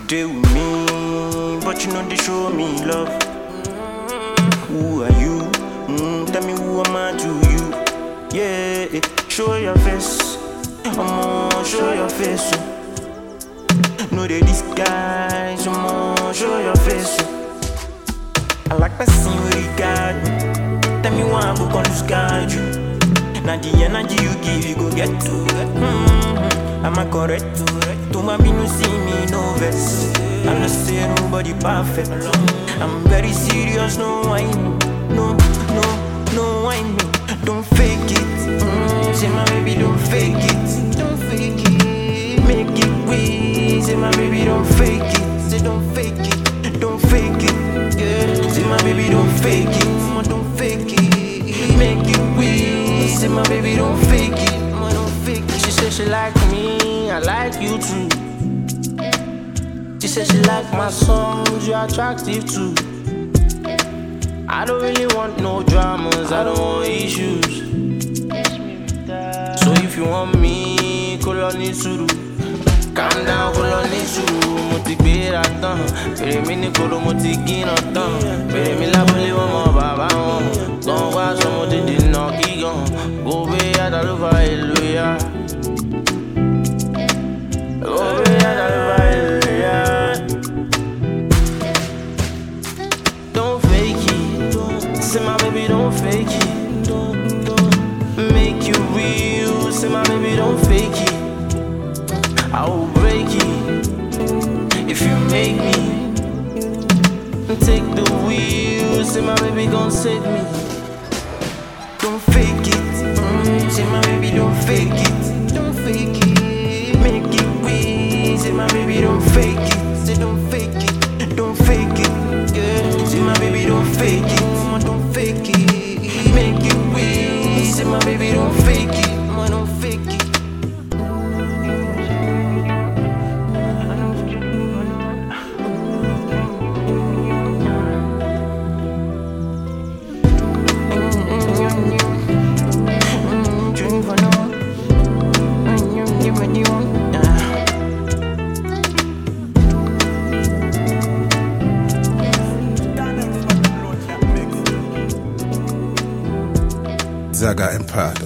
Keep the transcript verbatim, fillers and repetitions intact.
deal with me, but you know they show me love. Who are you? Mm, tell me who am I to you? Yeah, show your face. I'ma show your face. Oh. No, they disguise. I'ma show your face. Oh. I like that scene where you got me. Tell me why I'm gonna lose guide you. Now the energy you give, you go get to it. Mm-hmm. Am I correct? Don't want me to see me no vex. I'm not saying nobody perfect. I'm very serious, no whine. No, no, no whine. Don't fake it. Mm, say my baby, don't fake it. Don't fake it. Make it weak. Say my baby, don't fake it. Say don't fake it. Don't fake it. Yeah. Say my baby, don't fake it. Mama, don't fake it. Make it weak. Say my baby, don't fake it. Mama, don't fake it. She said she like me, I like you too. She said she like my songs, you're attractive too. I don't really want no dramas, I don't want issues. So if you want me, call on it to do. Calm down, call on it to do. Mo ti gbéra tán, bèrè mi ní koro mo ti gíná tán. Bèrè mi lábúlé wọn mọ bàbá wọn. Tán wá sọmọ dídì náà kígan. Gobe yàtọ̀ ló fa ìlú yá. Gobe yàtọ̀ ló fa ìlú yá. Don't fake it. Say my baby, don't fake it. Make you real. Say my baby, don't fake it. I will break it if you make me. Take the wheel. Say my baby, gon' save me. Don't fake it. Mm, say my baby, don't fake it. Don't fake it. Make it real. Say my baby, don't fake it. Say don't fake it. Don't fake it. Yeah. Say my baby, don't fake it. Mama, don't fake it. Make it real. Say my baby, don't fake it. Mama, don't fake it. Zaga Empire.